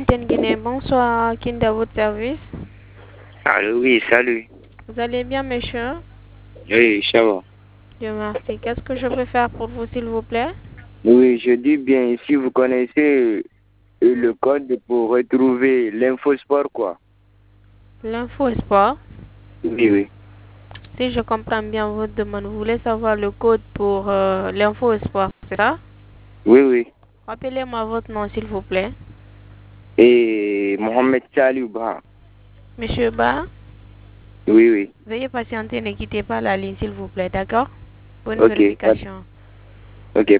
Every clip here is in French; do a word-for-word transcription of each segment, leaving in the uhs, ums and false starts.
Tienne Guinée, bonsoir, Kinda, à votre service. Allô, oui, salut. Vous allez bien, monsieur? Oui, ça va. Dieu merci. Qu'est-ce que je peux faire pour vous, s'il vous plaît? Oui, je dis bien, si vous connaissez euh, le code pour retrouver l'infosport, quoi. L'info sport. Oui, oui. Si je comprends bien votre demande, vous voulez savoir le code pour euh, l'info sport, c'est ça? Oui, oui. Rappelez-moi votre nom, s'il vous plaît. Et Mohamed Salih Ba. Monsieur Ba, Oui, oui. veuillez patienter, ne quittez pas la ligne, s'il vous plaît, d'accord? Bonne Ok. vérification. Ok.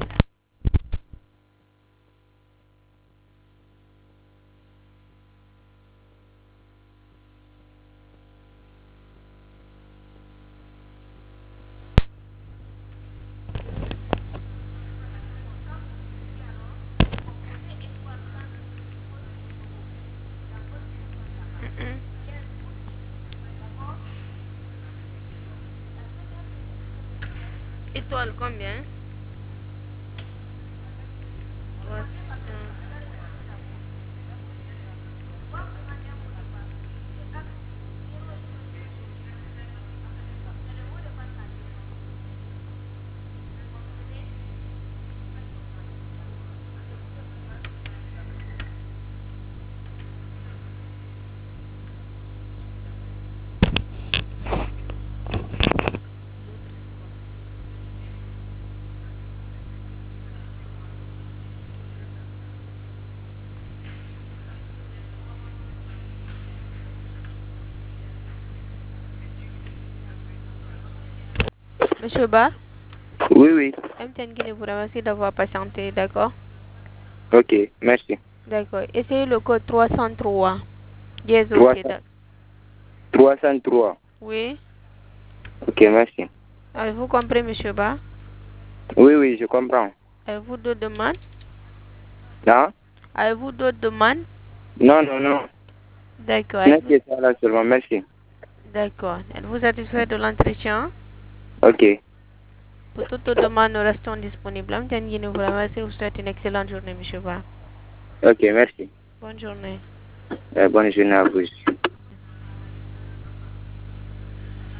Étoile combien? Monsieur Ba, Oui, oui. M T N Guinée vous remercie d'avoir patienté, d'accord? Ok, merci. D'accord. Essayez le code trois cent trois. Yes, trois ok. cents d'ac- trois cent trois. Oui. Ok, merci. Avez-vous compris, monsieur Ba? Oui, oui, je comprends. Avez-vous d'autres demandes? Non? Avez-vous d'autres demandes? Non, non, non. D'accord. Ce n'est Êtes-vous- que ça là seulement, merci. D'accord. Êtes-vous satisfait de l'entretien? Ok. Pour toute autre demande, nous restons disponibles. M T N Guinée vous remercie. Vous souhaite une excellente journée, monsieur Ba. Ok, merci. Bonne journée. Euh, bonne journée à vous aussi.